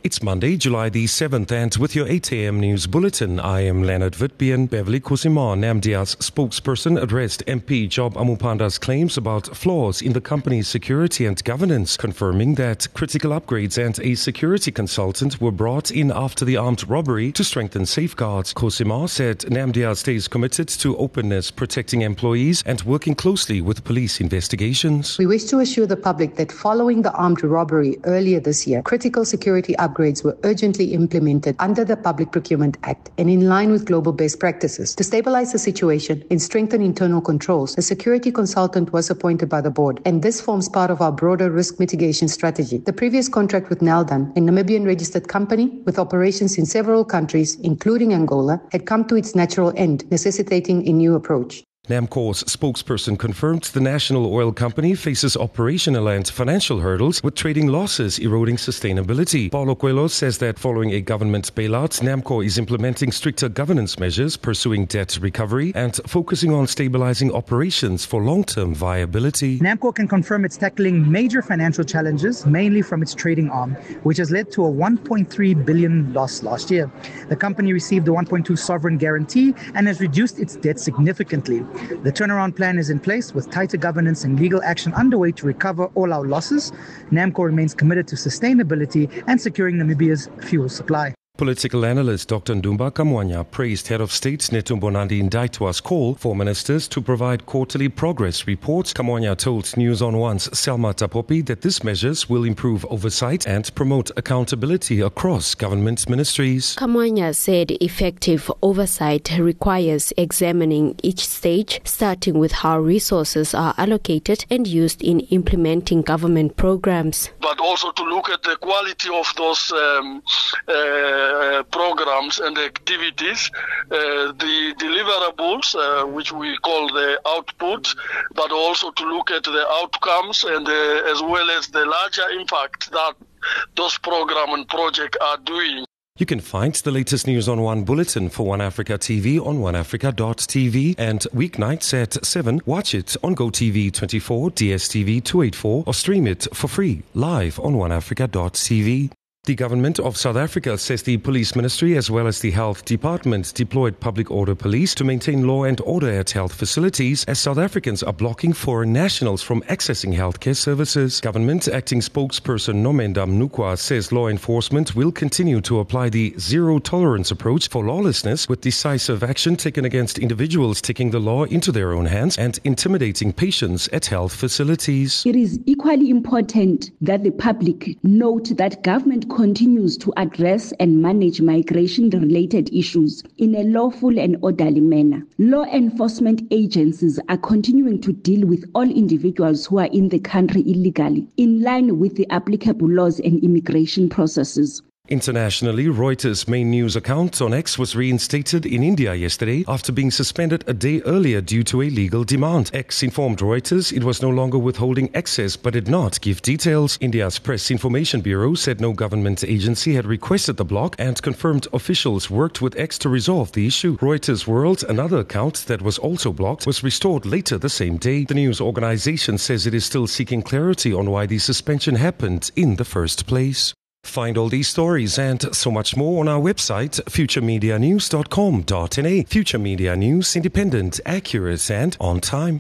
It's Monday, July the 7th, and with your 8 a.m. news bulletin, I am Leonard Witbeen. Beverly Kusima, NAMDIA's spokesperson, addressed MP Job Amupanda's claims about flaws in the company's security and governance, confirming that critical upgrades and a security consultant were brought in after the armed robbery to strengthen safeguards. Kusima said NAMDIA stays committed to openness, protecting employees, and working closely with police investigations. We wish to assure the public that following the armed robbery earlier this year, critical security upgrades were urgently implemented under the Public Procurement Act and in line with global best practices. To stabilize the situation and strengthen internal controls, a security consultant was appointed by the board, and this forms part of our broader risk mitigation strategy. The previous contract with Neldan, a Namibian registered company with operations in several countries, including Angola, had come to its natural end, necessitating a new approach. NAMCOR's spokesperson confirmed the national oil company faces operational and financial hurdles, with trading losses eroding sustainability. Paulo Coelho says that following a government bailout, NAMCOR is implementing stricter governance measures, pursuing debt recovery, and focusing on stabilizing operations for long-term viability. NAMCOR can confirm it's tackling major financial challenges, mainly from its trading arm, which has led to a 1.3 billion loss last year. The company received the 1.2 sovereign guarantee and has reduced its debt significantly. The turnaround plan is in place with tighter governance and legal action underway to recover all our losses. NAMCOR remains committed to sustainability and securing Namibia's fuel supply. Political analyst Dr. Ndumba Kamwanya praised Head of State Netumbo Nandi Ndaitwa's call for ministers to provide quarterly progress reports. Kamwanya told News on One's Selma Tapopi that these measures will improve oversight and promote accountability across government ministries. Kamwanya said effective oversight requires examining each stage, starting with how resources are allocated and used in implementing government programs. But also to look at the quality of those programs and activities, the deliverables, which we call the output, but also to look at the outcomes and as well as the larger impact that those programs and projects are doing. You can find the latest News on One bulletin for One Africa TV on oneafrica.tv, and weeknights at 7, watch it on GoTV 24, DSTV 284, or stream it for free live on oneafrica.tv. The government of South Africa says the police ministry as well as the health department deployed public order police to maintain law and order at health facilities as South Africans are blocking foreign nationals from accessing healthcare services. Government acting spokesperson Nomenda Mnukwa says law enforcement will continue to apply the zero tolerance approach for lawlessness, with decisive action taken against individuals taking the law into their own hands and intimidating patients at health facilities. It is equally important that the public note that government continues to address and manage migration-related issues in a lawful and orderly manner. Law enforcement agencies are continuing to deal with all individuals who are in the country illegally, in line with the applicable laws and immigration processes. Internationally, Reuters' main news account on X was reinstated in India yesterday after being suspended a day earlier due to a legal demand. X informed Reuters it was no longer withholding access but did not give details. India's Press Information Bureau said no government agency had requested the block and confirmed officials worked with X to resolve the issue. Reuters World, another account that was also blocked, was restored later the same day. The news organization says it is still seeking clarity on why the suspension happened in the first place. Find all these stories and so much more on our website, futuremedianews.com.na. Future Media News, independent, accurate, and on time.